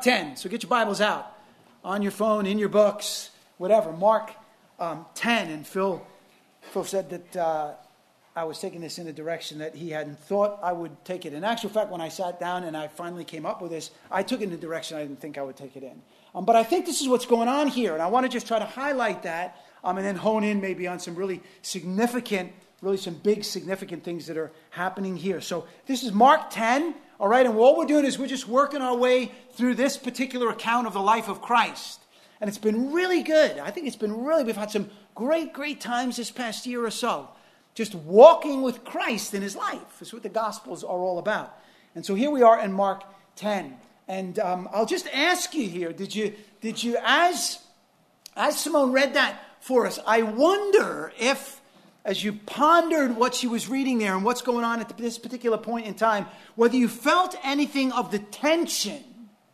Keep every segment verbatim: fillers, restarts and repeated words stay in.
Mark ten. So get your Bibles out on your phone, in your books, whatever. Mark um, ten. And Phil, Phil said that uh, I was taking this in a direction that he hadn't thought I would take it. In actual fact, when I sat down and I finally came up with this, I took it in a direction I didn't think I would take it in. Um, but I think this is what's going on here. And I want to just try to highlight that um, and then hone in maybe on some really significant, really some big significant things that are happening here. So this is Mark ten. All right, and what we're doing is we're just working our way through this particular account of the life of Christ. And it's been really good. I think it's been really, we've had some great, great times this past year or so. Just walking with Christ in his life. That's what the Gospels are all about. And so here we are in Mark ten. And um, I'll just ask you here, did you, did you, as, as Simone read that for us, I wonder if, as you pondered what she was reading there and what's going on at this particular point in time, whether you felt anything of the tension,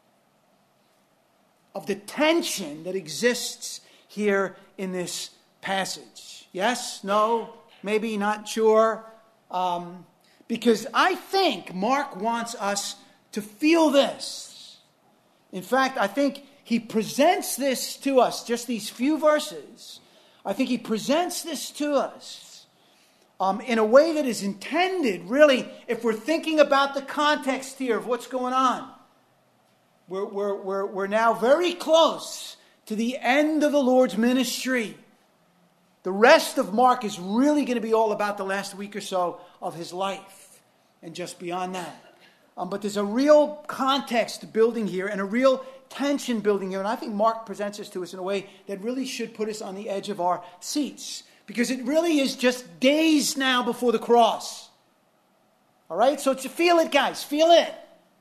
of the tension that exists here in this passage. Yes? No? Maybe? Not sure? Um, because I think Mark wants us to feel this. In fact, I think he presents this to us, just these few verses. I think he presents this to us um, in a way that is intended, really, if we're thinking about the context here of what's going on. We're, we're, we're, we're now very close to the end of the Lord's ministry. The rest of Mark is really going to be all about the last week or so of his life and just beyond that. Um, but there's a real context building here and a real tension building here. And I think Mark presents this to us in a way that really should put us on the edge of our seats. Because it really is just days now before the cross. All right? So to feel it, guys. Feel it.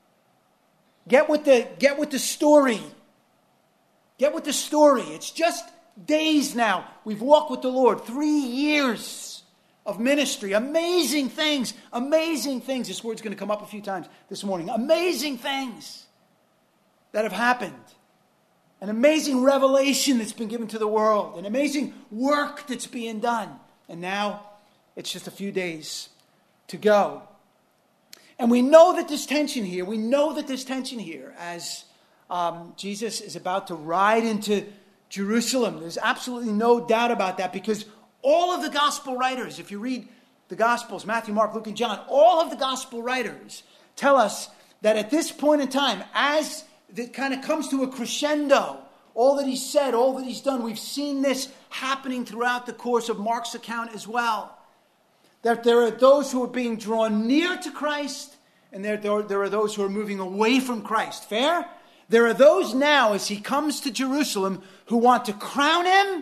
Get with the, get with the story. Get with the story. It's just days now. We've walked with the Lord. Three years of ministry. Amazing things. Amazing things. This word's going to come up a few times this morning. Amazing things that have happened. An amazing revelation that's been given to the world. An amazing work that's being done. And now it's just a few days to go. And we know that this tension here, we know that this tension here as um, Jesus is about to ride into Jerusalem. There's absolutely no doubt about that because all of the gospel writers, if you read the Gospels, Matthew, Mark, Luke, and John, all of the gospel writers tell us that at this point in time, as it kind of comes to a crescendo, all that he's said, all that he's done, we've seen this happening throughout the course of Mark's account as well. That there are those who are being drawn near to Christ, and there, there, there are those who are moving away from Christ. Fair? There are those now, as he comes to Jerusalem, who want to crown him.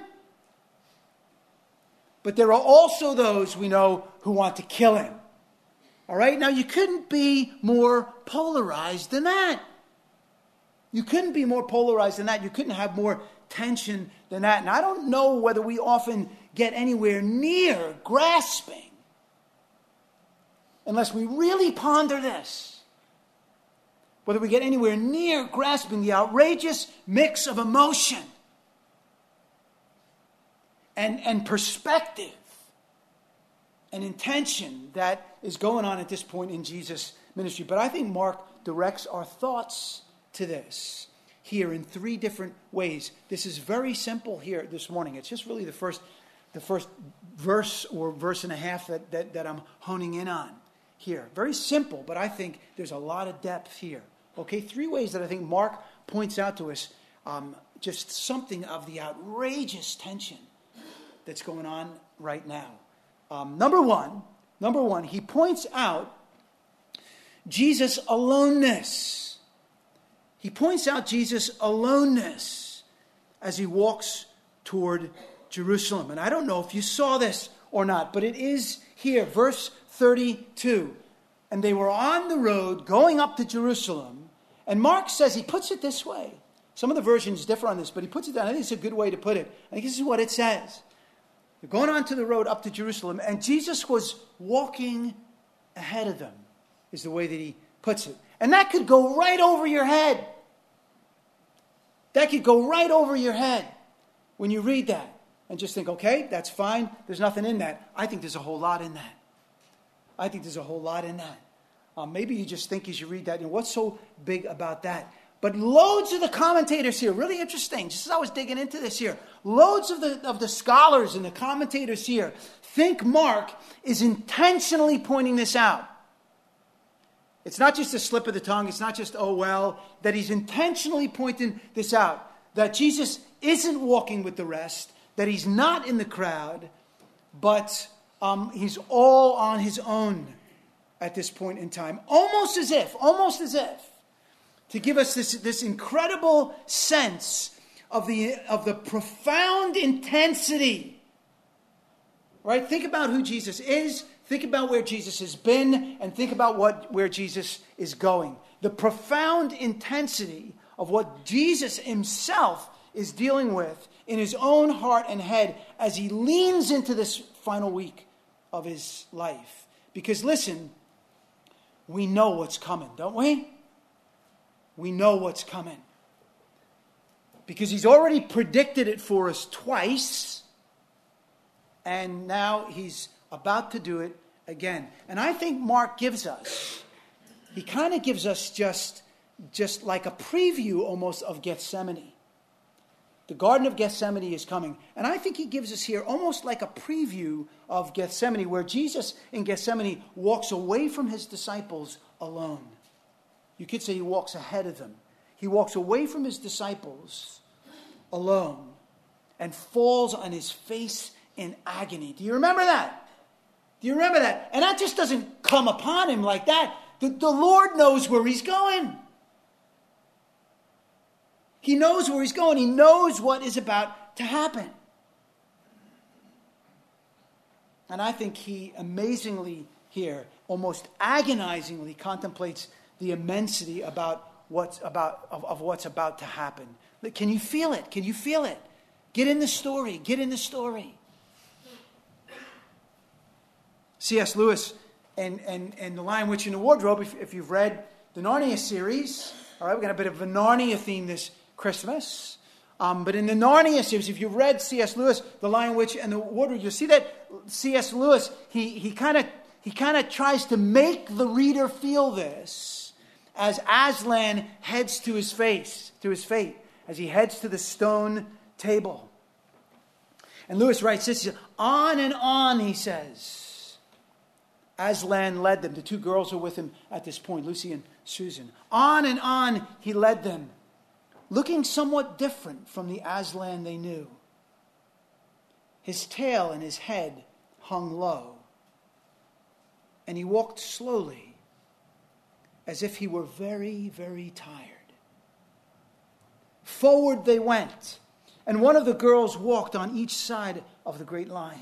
But there are also those, we know, who want to kill him. All right? Now, you couldn't be more polarized than that. You couldn't be more polarized than that. You couldn't have more tension than that. And I don't know whether we often get anywhere near grasping, unless we really ponder this, whether we get anywhere near grasping the outrageous mix of emotion and, and perspective and intention that is going on at this point in Jesus' ministry. But I think Mark directs our thoughts to this here in three different ways. This is very simple here this morning. It's just really the first, the first verse or verse and a half that, that, that I'm honing in on here. Very simple, but I think there's a lot of depth here. Okay, three ways that I think Mark points out to us um, just something of the outrageous tension that's going on right now. Um, number one, number one, he points out Jesus' aloneness. He points out Jesus' aloneness as he walks toward Jerusalem. And I don't know if you saw this or not, but it is here, verse thirty-two. And they were on the road going up to Jerusalem. And Mark says, he puts it this way. Some of the versions differ on this, but he puts it down. I think it's a good way to put it. I think this is what it says. They're going on to the road up to Jerusalem, and Jesus was walking ahead of them, is the way that he puts it. And that could go right over your head. That could go right over your head when you read that. And just think, okay, that's fine. There's nothing in that. I think there's a whole lot in that. I think there's a whole lot in that. Um, maybe you just think as you read that, you know, what's so big about that? But But loads of the commentators here, really interesting, just as I was digging into this here, loads of the, of the scholars and the commentators here think Mark is intentionally pointing this out. It's not just a slip of the tongue, it's not just, oh well, that he's intentionally pointing this out. That Jesus isn't walking with the rest, that he's not in the crowd, but um, he's all on his own at this point in time. Almost as if, almost as if, to give us this, this incredible sense of the, of the profound intensity. Right? Think about who Jesus is, think about where Jesus has been, and think about what where Jesus is going. The profound intensity of what Jesus himself is dealing with in his own heart and head as he leans into this final week of his life. Because listen, we know what's coming, don't we? We know what's coming. Because he's already predicted it for us twice, and now he's about to do it again. And I think Mark gives us, he kind of gives us just, just like a preview almost of Gethsemane. The Garden of Gethsemane is coming. And I think he gives us here almost like a preview of Gethsemane, where Jesus in Gethsemane walks away from his disciples alone. You could say he walks ahead of them. He walks away from his disciples alone and falls on his face in agony. Do you remember that? Do you remember that? And that just doesn't come upon him like that. The, the Lord knows where he's going. He knows where he's going. He knows what is about to happen. And I think he amazingly here, almost agonizingly contemplates the immensity about what's about of, of what's about to happen. Can you feel it? Can you feel it? Get in the story. Get in the story. C S Lewis and, and, and The Lion, Witch, and the Wardrobe, if, if you've read the Narnia series, all right, we've got a bit of a Narnia theme this Christmas. Um, but in the Narnia series, if you've read C S Lewis, The Lion, Witch, and the Wardrobe, you'll see that C S Lewis, he he kind of he kind of tries to make the reader feel this as Aslan heads to his face, to his fate, as he heads to the stone table. And Lewis writes this, on and on, he says, Aslan led them. The two girls are with him at this point, Lucy and Susan. On and on he led them, looking somewhat different from the Aslan they knew. His tail and his head hung low, and he walked slowly, as if he were very, very tired. Forward they went, and one of the girls walked on each side of the great lion.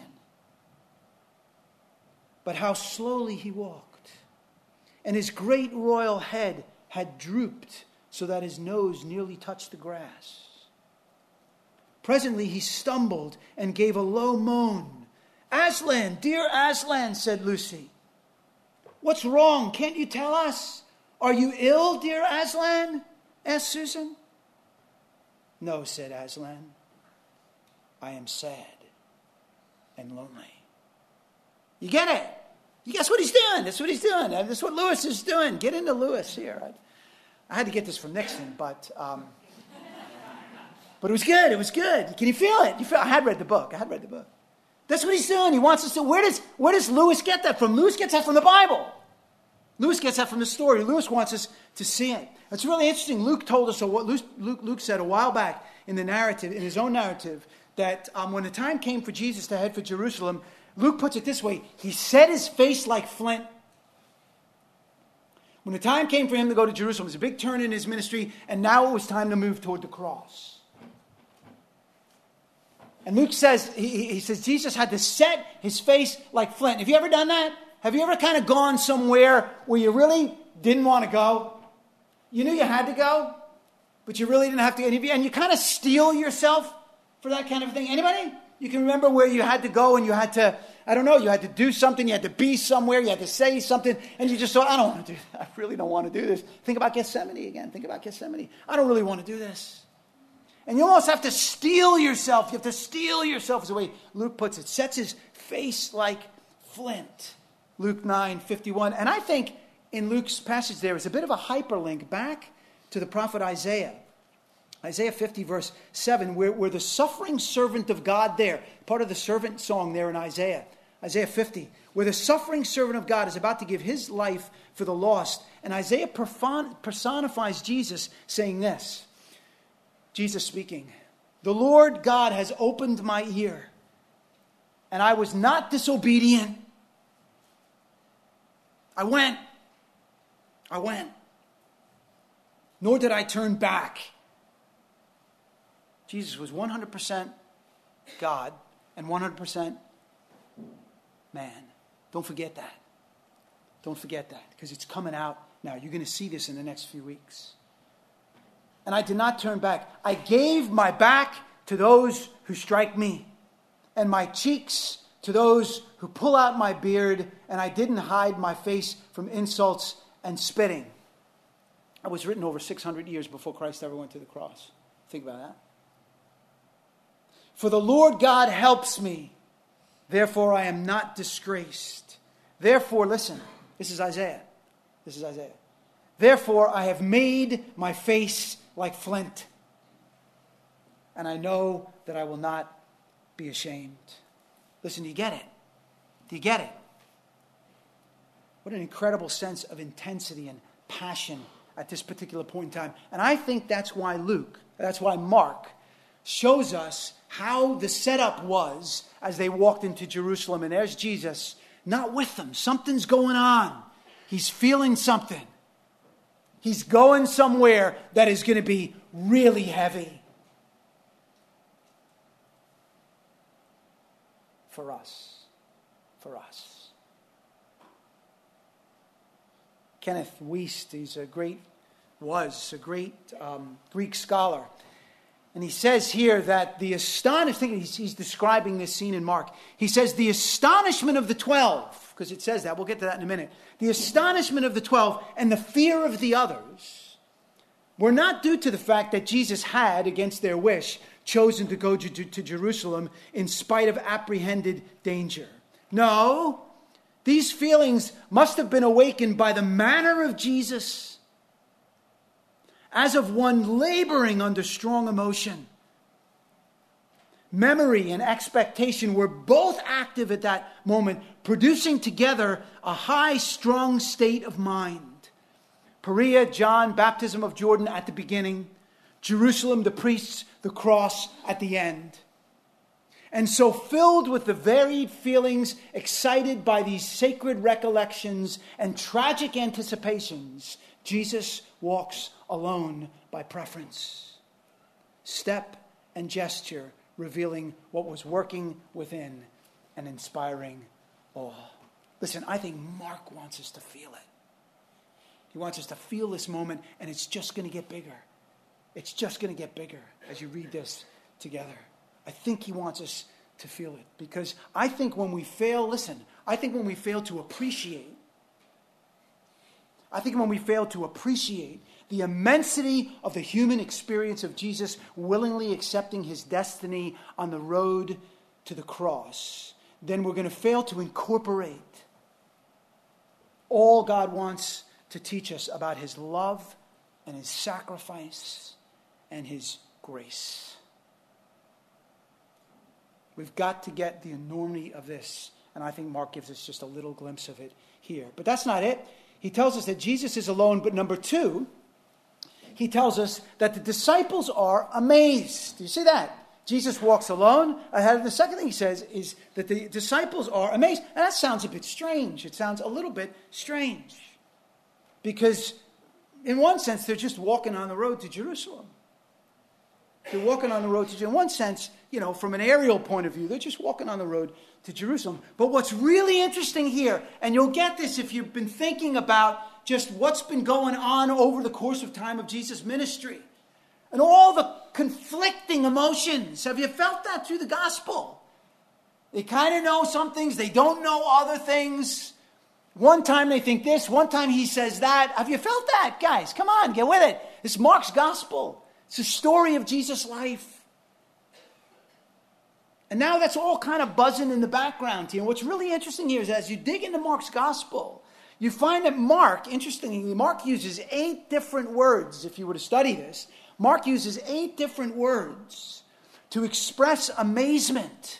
But how slowly he walked, and his great royal head had drooped so that his nose nearly touched the grass. Presently he stumbled and gave a low moan. Aslan, dear Aslan, said Lucy. What's wrong? Can't you tell us? Are you ill, dear Aslan? Asked Susan. No, said Aslan. I am sad and lonely. You get it? You guess what he's doing? That's what he's doing. That's what Lewis is doing. Get into Lewis here. I had to get this from Nixon, but um, but it was good. It was good. Can you feel it? You feel? I had read the book. I had read the book. That's what he's doing. He wants us to. Where does where does Lewis get that from? Lewis gets that from the Bible. Lewis gets that from the story. Lewis wants us to see it. It's really interesting. Luke told us, or what Luke, Luke, Luke said a while back in the narrative, in his own narrative, that um, when the time came for Jesus to head for Jerusalem, Luke puts it this way: he set his face like flint. When the time came for him to go to Jerusalem, it was a big turn in his ministry, and now it was time to move toward the cross. And Luke says, he, he says Jesus had to set his face like flint. Have you ever done that? Have you ever kind of gone somewhere where you really didn't want to go? You knew you had to go, but you really didn't have to. And you, and you kind of steel yourself for that kind of thing. Anybody? You can remember where you had to go and you had to, I don't know, you had to do something, you had to be somewhere, you had to say something, and you just thought, I don't want to do that. I really don't want to do this. Think about Gethsemane again. Think about Gethsemane. I don't really want to do this. And you almost have to steel yourself. You have to steel yourself, is the way Luke puts it. Sets his face like flint. Luke nine fifty-one. And I think in Luke's passage there is a bit of a hyperlink back to the prophet Isaiah. Isaiah fifty, verse seven, where, where the suffering servant of God there, part of the servant song there in Isaiah, Isaiah fifty, where the suffering servant of God is about to give his life for the lost. And Isaiah personifies Jesus saying this, Jesus speaking, "The Lord God has opened my ear, and I was not disobedient. I went, I went, nor did I turn back." Jesus was one hundred percent God and one hundred percent man. Don't forget that. Don't forget that, because it's coming out now. You're going to see this in the next few weeks. "And I did not turn back. I gave my back to those who strike me, and my cheeks to those who pull out my beard, and I didn't hide my face from insults and spitting." That was written over six hundred years before Christ ever went to the cross. Think about that. "For the Lord God helps me, therefore I am not disgraced. Therefore," listen, this is Isaiah. This is Isaiah. "Therefore I have made my face like flint, and I know that I will not be ashamed." Listen, do you get it? Do you get it? What an incredible sense of intensity and passion at this particular point in time. And I think that's why Luke, that's why Mark shows us how the setup was as they walked into Jerusalem. And there's Jesus, not with them. Something's going on. He's feeling something. He's going somewhere that is going to be really heavy for us. For us. Kenneth Wuest, he's a great, was a great um, Greek scholar. And he says here that the astonishment, he's, he's describing this scene in Mark. He says the astonishment of the twelve, because it says that, we'll get to that in a minute. The astonishment of the twelve and the fear of the others were not due to the fact that Jesus had, against their wish, chosen to go to, to Jerusalem in spite of apprehended danger. No, these feelings must have been awakened by the manner of Jesus, as of one laboring under strong emotion. Memory and expectation were both active at that moment, producing together a high, strong state of mind. Perea, John, baptism of Jordan at the beginning. Jerusalem, the priests, the cross at the end. And so filled with the varied feelings, excited by these sacred recollections and tragic anticipations, Jesus walks alone by preference. Step and gesture revealing what was working within and inspiring awe. Listen, I think Mark wants us to feel it. He wants us to feel this moment, and it's just going to get bigger. It's just going to get bigger as you read this together. I think he wants us to feel it, because I think when we fail, listen, I think when we fail to appreciate I think when we fail to appreciate the immensity of the human experience of Jesus willingly accepting his destiny on the road to the cross, then we're going to fail to incorporate all God wants to teach us about his love and his sacrifice and his grace. We've got to get the enormity of this, and I think Mark gives us just a little glimpse of it here. But that's not it. He tells us that Jesus is alone, but number two, he tells us that the disciples are amazed. Do you see that? Jesus walks alone ahead of the second thing he says is that the disciples are amazed. And that sounds a bit strange. It sounds a little bit strange. Because in one sense, they're just walking on the road to Jerusalem. They're walking on the road to Jerusalem. In one sense, you know, from an aerial point of view, they're just walking on the road to Jerusalem. But what's really interesting here, and you'll get this if you've been thinking about just what's been going on over the course of time of Jesus' ministry, and all the conflicting emotions. Have you felt that through the gospel? They kind of know some things, they don't know other things. One time they think this, one time he says that. Have you felt that, guys? Come on, get with it. It's Mark's gospel. It's a story of Jesus' life. And now that's all kind of buzzing in the background here. And what's really interesting here is as you dig into Mark's gospel, you find that Mark, interestingly, Mark uses eight different words, if you were to study this. Mark uses eight different words to express amazement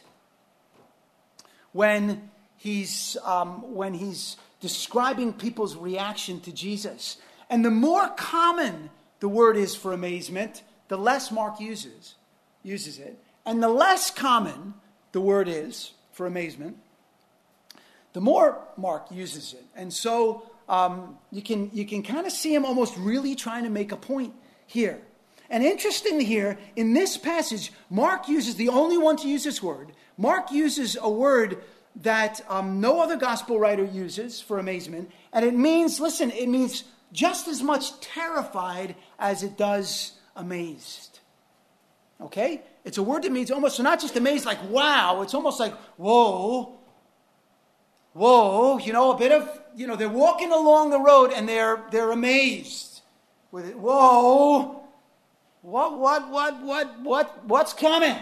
when he's, um, when he's describing people's reaction to Jesus. And the more common the word is for amazement, the less Mark uses, uses it. And the less common the word is for amazement, the more Mark uses it. And so um, you can you can kind of see him almost really trying to make a point here. And interestingly here, in this passage, Mark uses, the only one to use this word, Mark uses a word that um, no other gospel writer uses for amazement. And it means, listen, it means just as much terrified as it does amazed. Okay? It's a word that means almost, so not just amazed like wow, it's almost like whoa, whoa, you know, a bit of, you know, they're walking along the road and they're they're amazed with it. Whoa, what, what, what, what, what, what's coming?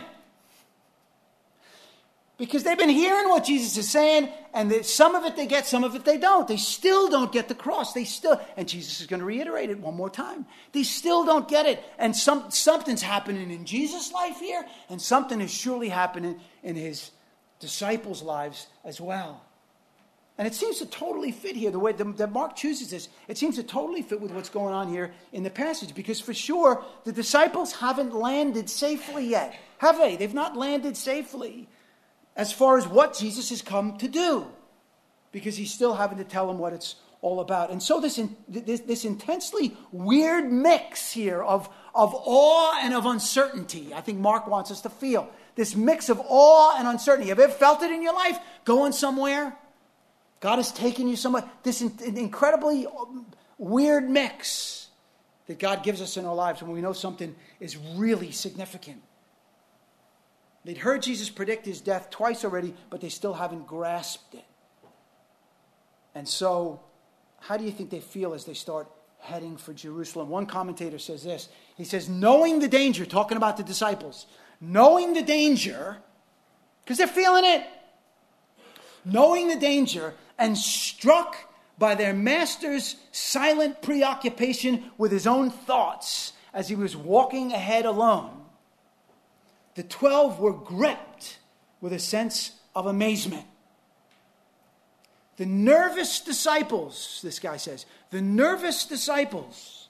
Because they've been hearing what Jesus is saying, and they, some of it they get, some of it they don't. They still don't get the cross. They still, and Jesus is going to reiterate it one more time. They still don't get it. And some something's happening in Jesus' life here, and something is surely happening in his disciples' lives as well. And it seems to totally fit here, the way that Mark chooses this. It seems to totally fit with what's going on here in the passage, because for sure, the disciples haven't landed safely yet, have they? They've not landed safely as far as what Jesus has come to do, because he's still having to tell them what it's all about. And so this in, this, this intensely weird mix here of, of awe and of uncertainty, I think Mark wants us to feel. This mix of awe and uncertainty. Have you ever felt it in your life? Going somewhere, God has taken you somewhere. This in, incredibly weird mix that God gives us in our lives when we know something is really significant. They'd heard Jesus predict his death twice already, but they still haven't grasped it. And so, how do you think they feel as they start heading for Jerusalem? One commentator says this. He says, knowing the danger, talking about the disciples, knowing the danger, because they're feeling it, knowing the danger, and struck by their master's silent preoccupation with his own thoughts as he was walking ahead alone, the twelve were gripped with a sense of amazement. The nervous disciples, this guy says, the nervous disciples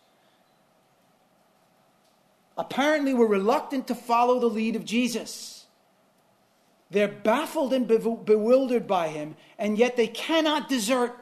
apparently were reluctant to follow the lead of Jesus. They're baffled and bewildered by him, and yet they cannot desert.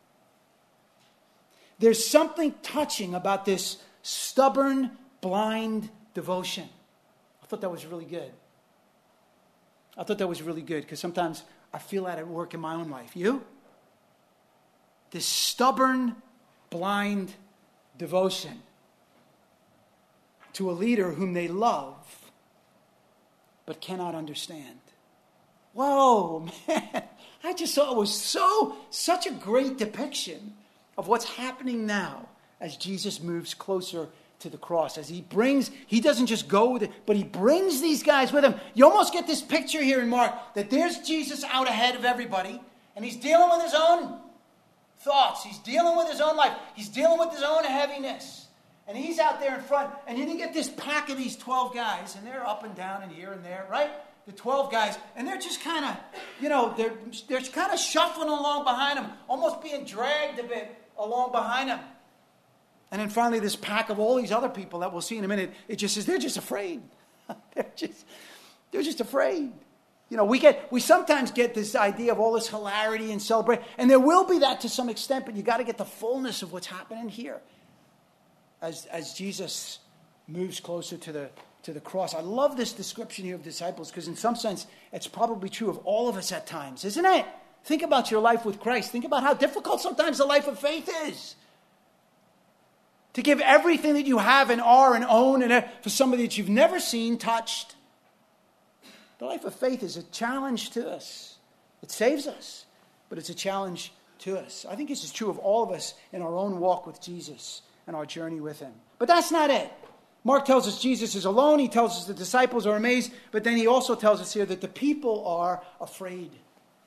There's something touching about this stubborn, blind devotion. I thought that was really good. I thought that was really good because sometimes I feel that at work in my own life. You? This stubborn, blind devotion to a leader whom they love but cannot understand. Whoa, man. I just thought it was so, such a great depiction of what's happening now as Jesus moves closer to the cross. As he brings, he doesn't just go with it, but he brings these guys with him. You almost get this picture here in Mark that there's Jesus out ahead of everybody, and he's dealing with his own thoughts. He's dealing with his own life. He's dealing with his own heaviness. And he's out there in front, and you get this pack of these twelve guys, and they're up and down and here and there, right? The twelve guys, and they're just kind of, you know, they're, they're kind of shuffling along behind him, almost being dragged a bit along behind him. And then finally this pack of all these other people that we'll see in a minute, it just says they're just afraid. they're just they're just afraid. You know, we get we sometimes get this idea of all this hilarity and celebration, and there will be that to some extent, but you got to get the fullness of what's happening here as as Jesus moves closer to the to the cross. I love this description here of disciples because in some sense it's probably true of all of us at times, isn't it? Think about your life with Christ. Think about how difficult sometimes the life of faith is. To give everything that you have and are and own and for somebody that you've never seen, touched. The life of faith is a challenge to us. It saves us, but it's a challenge to us. I think this is true of all of us in our own walk with Jesus and our journey with him. But that's not it. Mark tells us Jesus is alone. He tells us the disciples are amazed. But then he also tells us here that the people are afraid.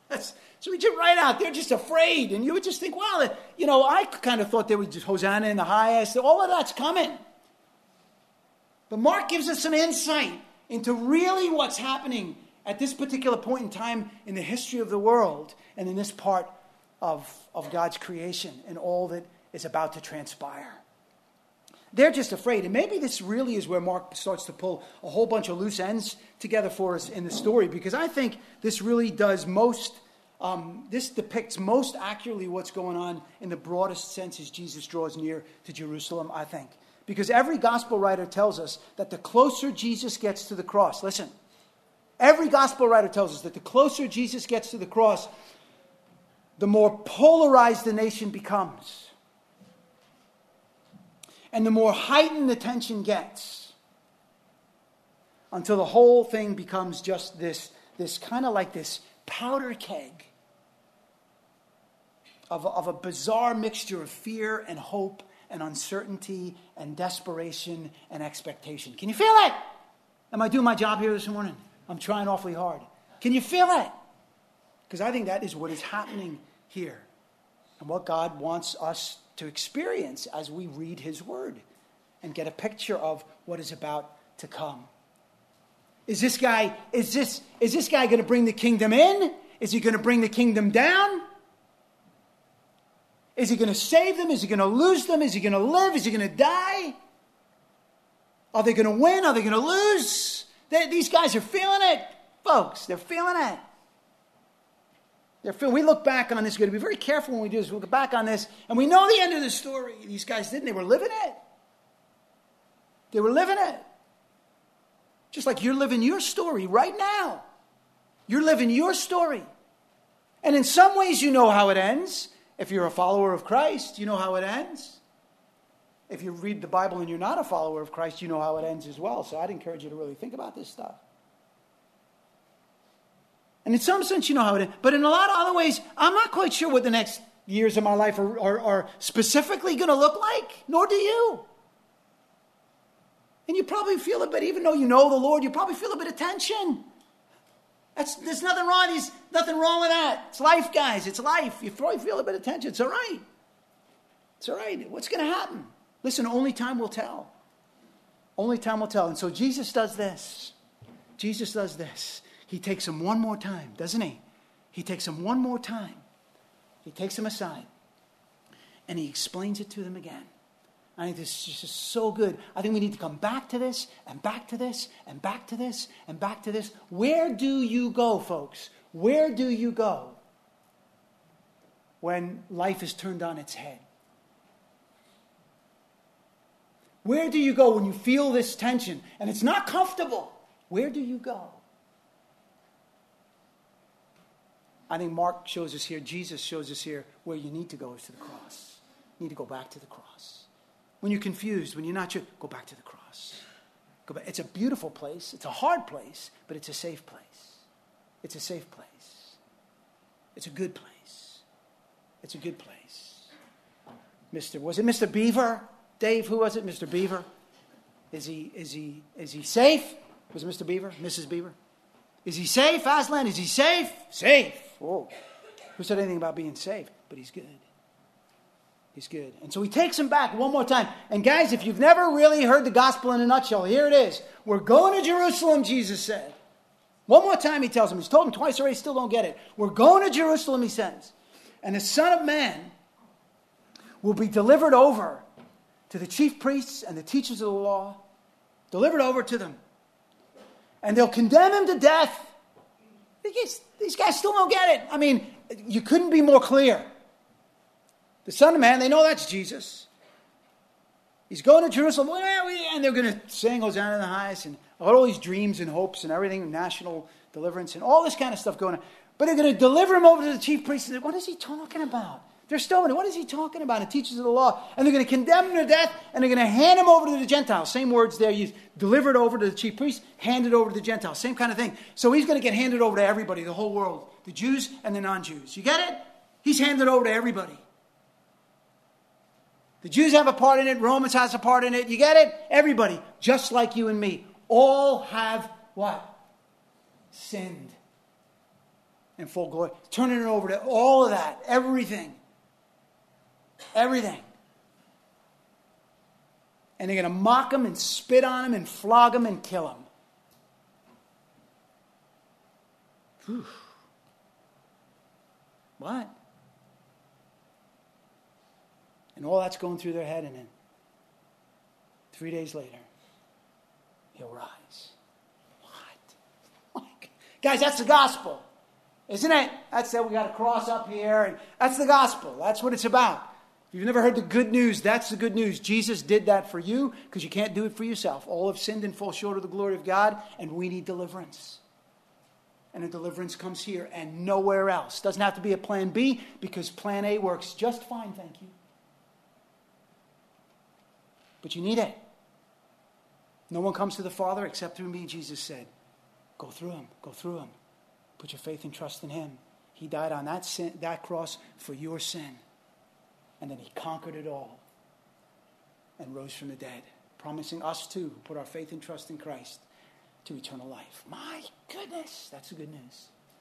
That's, so we jump right out. They're just afraid. And you would just think, well, you know, I kind of thought they would just Hosanna in the highest. All of that's coming. But Mark gives us some insight into really what's happening at this particular point in time in the history of the world and in this part of, of God's creation and all that is about to transpire. They're just afraid. And maybe this really is where Mark starts to pull a whole bunch of loose ends together for us in the story, because I think this really does most, um, this depicts most accurately what's going on in the broadest sense as Jesus draws near to Jerusalem, I think. Because every gospel writer tells us that the closer Jesus gets to the cross, listen, every gospel writer tells us that the closer Jesus gets to the cross, the more polarized the nation becomes. And the more heightened the tension gets, until the whole thing becomes just this, this kind of like this powder keg of, of a bizarre mixture of fear and hope and uncertainty and desperation and expectation. Can you feel it? Am I doing my job here this morning? I'm trying awfully hard. Can you feel it? Because I think that is what is happening here and what God wants us to experience as we read his word and get a picture of what is about to come. Is this guy, is this, is this guy going to bring the kingdom in? Is he going to bring the kingdom down? Is he going to save them? Is he going to lose them? Is he going to live? Is he going to die? Are they going to win? Are they going to lose? They, these guys are feeling it, folks. They're feeling it. They're feeling, we look back on this. We've got to be very careful when we do this. We look back on this, and we know the end of the story. These guys didn't. They were living it. They were living it. Just like you're living your story right now. You're living your story. And in some ways, you know how it ends. If you're a follower of Christ, you know how it ends. If you read the Bible and you're not a follower of Christ, you know how it ends as well. So I'd encourage you to really think about this stuff. And in some sense, you know how it ends. But in a lot of other ways, I'm not quite sure what the next years of my life are, are, are specifically going to look like. Nor do you. And you probably feel a bit, even though you know the Lord, you probably feel a bit of tension. That's, there's nothing wrong. There's nothing wrong with that. It's life, guys. It's life. You probably feel a bit of tension. It's all right. It's all right. What's going to happen? Listen, only time will tell. Only time will tell. And so Jesus does this. Jesus does this. He takes them one more time, doesn't he? He takes them one more time. He takes them aside. And he explains it to them again. I think this is just so good. I think we need to come back to this, and back to this, and back to this, and back to this. Where do you go, folks? Where do you go when life is turned on its head? Where do you go when you feel this tension and it's not comfortable? Where do you go? I think Mark shows us here, Jesus shows us here, where you need to go is to the cross. You need to go back to the cross. When you're confused, when you're not sure, go back to the cross. Go back. It's a beautiful place. It's a hard place, but it's a safe place. It's a safe place. It's a good place. It's a good place. Mister Was it Mister Beaver? Dave, who was it? Mister Beaver? Is he is he is he safe? Was it Mister Beaver? Missus Beaver? Is he safe, Aslan? Is he safe? Safe. Whoa. Who said anything about being safe? But he's good. He's good. And so he takes him back one more time. And guys, if you've never really heard the gospel in a nutshell, here it is. We're going to Jerusalem, Jesus said. One more time he tells him. He's told him twice already, still don't get it. We're going to Jerusalem, he says. And the Son of Man will be delivered over to the chief priests and the teachers of the law. Delivered over to them. And they'll condemn him to death. These guys still don't get it. I mean, you couldn't be more clear. The Son of Man, they know that's Jesus. He's going to Jerusalem, and they're going to sing Hosanna in the highest, and all these dreams and hopes and everything, national deliverance, and all this kind of stuff going on. But they're going to deliver him over to the chief priests. And what is he talking about? They're stoning him. What is he talking about? And teachers of the law. And they're going to condemn him to death, and they're going to hand him over to the Gentiles. Same words there used. Delivered over to the chief priests, handed over to the Gentiles. Same kind of thing. So he's going to get handed over to everybody, the whole world. The Jews and the non-Jews. You get it? He's handed over to everybody. The Jews have a part in it. Romans has a part in it. You get it? Everybody, just like you and me, all have what? Sinned. in full glory. Turning it over to all of that, everything. Everything. And they're going to mock him and spit on him and flog him and kill him. Whew. What? And all that's going through their head, and then three days later, he'll rise. What? Guys, that's the gospel. Isn't it? That's that we got a cross up here, and that's the gospel. That's what it's about. If you've never heard the good news, that's the good news. Jesus did that for you because you can't do it for yourself. All have sinned and fall short of the glory of God, and we need deliverance. And the deliverance comes here and nowhere else. Doesn't have to be a plan B because plan A works just fine, thank you. But you need it. No one comes to the Father except through me, Jesus said. Go through him. Go through him. Put your faith and trust in him. He died on that sin, that cross for your sin. And then he conquered it all and rose from the dead, promising us too, who put our faith and trust in Christ, to eternal life. My goodness, that's the good news.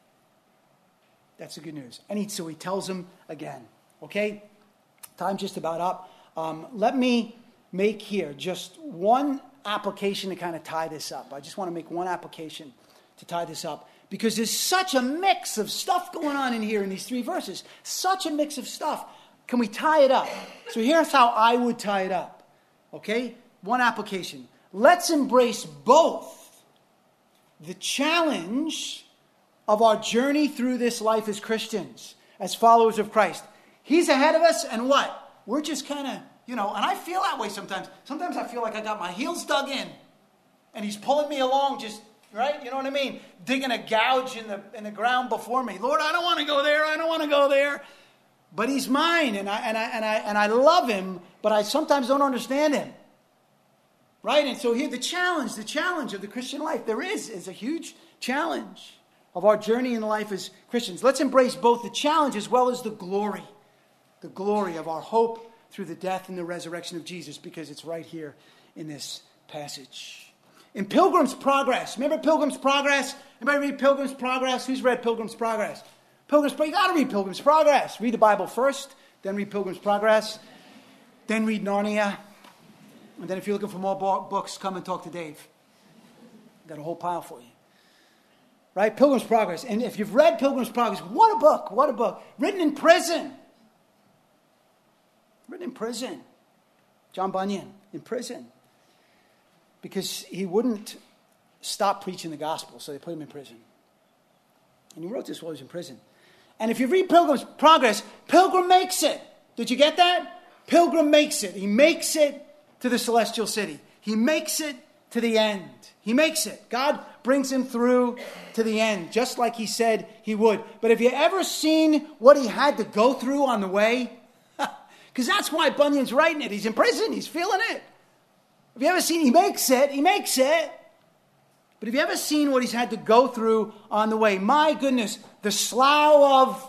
That's the good news. And he, so he tells them again, okay? Time's just about up. Um, let me make here just one application to kind of tie this up. I just want to make one application to tie this up because there's such a mix of stuff going on in here in these three verses. Such a mix of stuff. Can we tie it up? So here's how I would tie it up. Okay? One application. Let's embrace both the challenge of our journey through this life as Christians, as followers of Christ. He's ahead of us, and what? We're just kind of, you know, and I feel that way sometimes. Sometimes I feel like I got my heels dug in, and he's pulling me along just, right? You know what I mean? Digging a gouge in the in the ground before me. Lord, I don't want to go there. I don't want to go there. But he's mine, and I and I and I and I love him, but I sometimes don't understand him. Right? And so here the challenge, the challenge of the Christian life, there is, is a huge challenge of our journey in life as Christians. Let's embrace both the challenge as well as the glory. The glory of our hope through the death and the resurrection of Jesus, because it's right here in this passage. In Pilgrim's Progress, remember Pilgrim's Progress? Anybody read Pilgrim's Progress? Who's read Pilgrim's Progress? Pilgrim's Progress, you got to read Pilgrim's Progress. Read the Bible first, then read Pilgrim's Progress, then read Narnia. And then if you're looking for more books, come and talk to Dave. Got a whole pile for you. Right? Pilgrim's Progress. And if you've read Pilgrim's Progress, what a book, what a book. Written in prison. Written in prison. John Bunyan, in prison. Because he wouldn't stop preaching the gospel, so they put him in prison. And he wrote this while he was in prison. And if you read Pilgrim's Progress, Pilgrim makes it. Did you get that? Pilgrim makes it. He makes it to the celestial city. He makes it to the end. He makes it. God brings him through to the end, just like he said he would. But have you ever seen what he had to go through on the way? Because that's why Bunyan's writing it. He's in prison. He's feeling it. Have you ever seen, he makes it. He makes it. But have you ever seen what he's had to go through on the way? My goodness, the slough of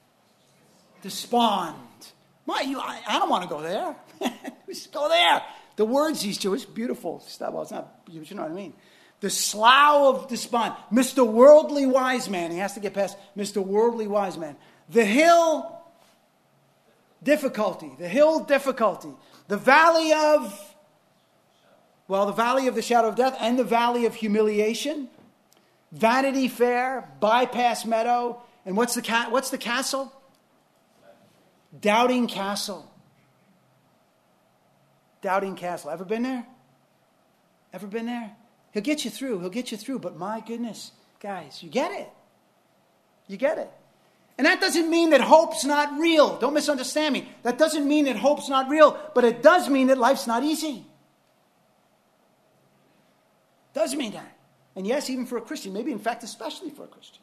despond. My, you, I, I don't want to go there. Just go there. The words he's to, it's beautiful stuff. Well, it's not, you know what I mean. The slough of despond. Mister Worldly Wise Man. He has to get past Mister Worldly Wise Man. The hill difficulty. The hill difficulty. The valley of, well, the valley of the shadow of death and the valley of humiliation. Vanity Fair. Bypass Meadow. And what's the ca- what's the castle? Doubting Castle. Doubting Castle. Ever been there? Ever been there? He'll get you through. He'll get you through. But my goodness, guys, you get it. You get it. And that doesn't mean that hope's not real. Don't misunderstand me. That doesn't mean that hope's not real. But it does mean that life's not easy. It does mean that. And yes, even for a Christian. Maybe, in fact, especially for a Christian.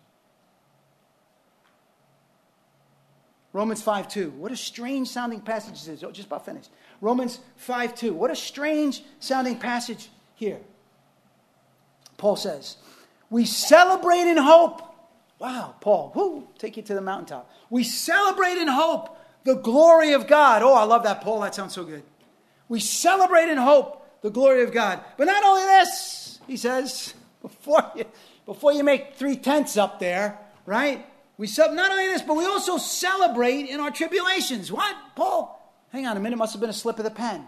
Romans five two. What a strange sounding passage this is. Oh, just about finished. Romans five two. What a strange sounding passage here. Paul says, we celebrate in hope. Wow, Paul, whoo, take you to the mountaintop. We celebrate in hope the glory of God. Oh, I love that, Paul. That sounds so good. We celebrate in hope the glory of God. But not only this, he says, before you, before you make three tents up there, right? We ce- not only this, but we also celebrate in our tribulations. What? Paul, hang on a minute, must have been a slip of the pen.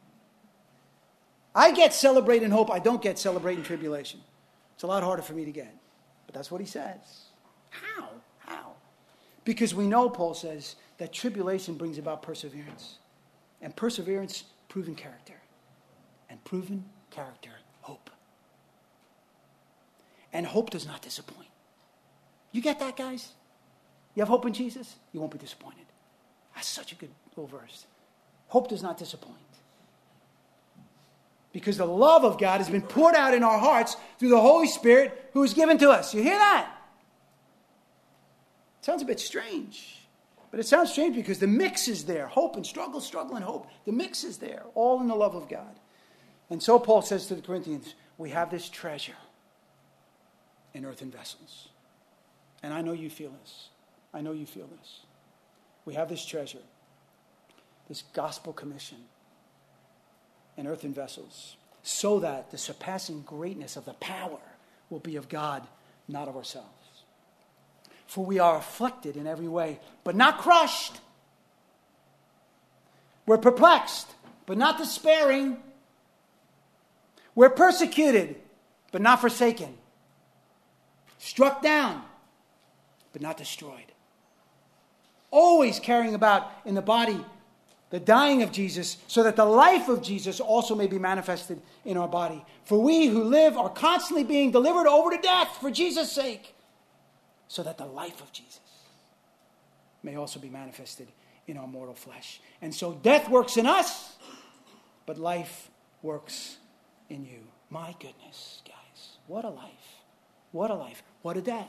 I get celebrate in hope. I don't get celebrate in tribulation. It's a lot harder for me to get. But that's what he says. How? How? Because we know, Paul says, that tribulation brings about perseverance. And perseverance, proven character. And proven character, hope. And hope does not disappoint. You get that, guys? You have hope in Jesus? You won't be disappointed. That's such a good little verse. Hope does not disappoint. Because the love of God has been poured out in our hearts through the Holy Spirit who is given to us. You hear that? It sounds a bit strange. But it sounds strange because the mix is there. Hope and struggle, struggle and hope. The mix is there. All in the love of God. And so Paul says to the Corinthians, we have this treasure in earthen vessels. And I know you feel this. I know you feel this. We have this treasure, this gospel commission in earthen vessels, so that the surpassing greatness of the power will be of God, not of ourselves. For we are afflicted in every way, but not crushed. We're perplexed, but not despairing. We're persecuted, but not forsaken. Struck down, but not destroyed. Always carrying about in the body the dying of Jesus, so that the life of Jesus also may be manifested in our body. For we who live are constantly being delivered over to death for Jesus' sake, so that the life of Jesus may also be manifested in our mortal flesh. And so death works in us, but life works in you. My goodness, guys, what a life. What a life. What a death.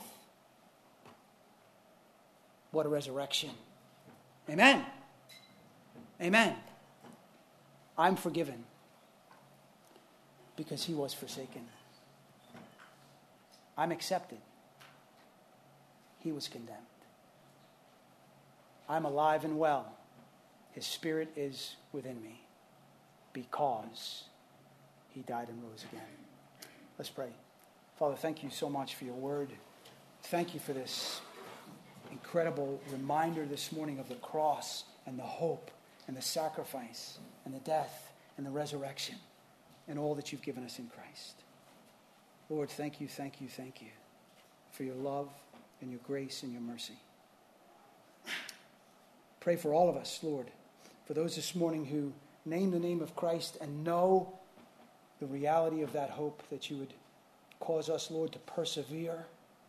What a resurrection. Amen. Amen. I'm forgiven because he was forsaken. I'm accepted. He was condemned. I'm alive and well. His spirit is within me because he died and rose again. Let's pray. Father, thank you so much for your word. Thank you for this incredible reminder this morning of the cross and the hope and the sacrifice and the death and the resurrection and all that you've given us in Christ. Lord, thank you, thank you, thank you for your love and your grace and your mercy. Pray for all of us, Lord, for those this morning who name the name of Christ and know the reality of that hope, that you would cause us, Lord, to persevere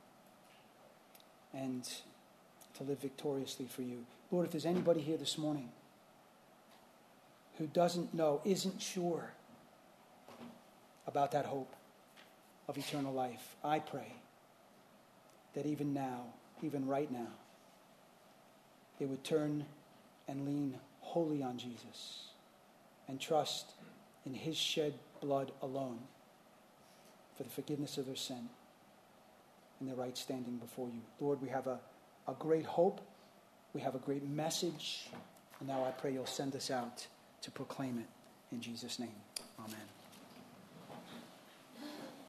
and to live victoriously for you. Lord, if there's anybody here this morning who doesn't know, isn't sure about that hope of eternal life, I pray that even now, even right now, they would turn and lean wholly on Jesus and trust in his shed blood alone for the forgiveness of their sin and their right standing before you. Lord, we have a, a great hope. We have a great message. And now I pray you'll send us out to proclaim it in Jesus' name. Amen.